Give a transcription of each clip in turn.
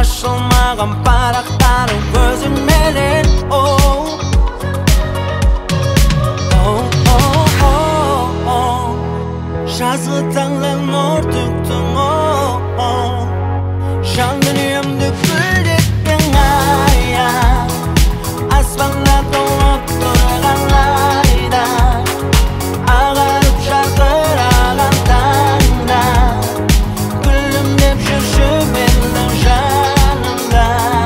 ашылмаған парақтарың көзің менен жазғы таңда нұр төктің жан дүниемді гүлдеттің аспанда толып тұрған айда ағарып жарқыраған таңда күлімдеп жүрші менің жанымда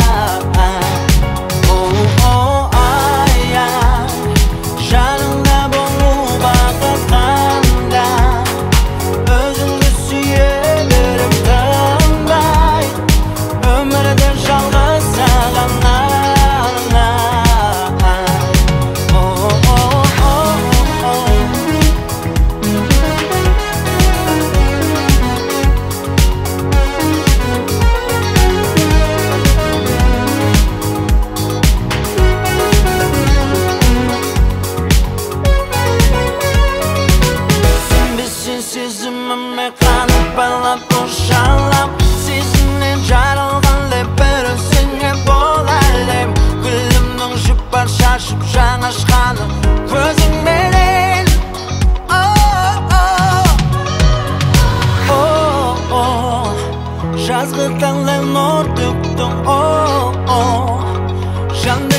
жаныңда болу бақыт қандай өзіңді сүйе беріп тынбай өмірді жалғыз саған сезіміме қанып байлап ошалап сезімнен жаралған лепір өзіңе бол әлем гүлімнің жұпар шашып жаңа ашқаны көзіңменен жазғы таңда нұр төктің жан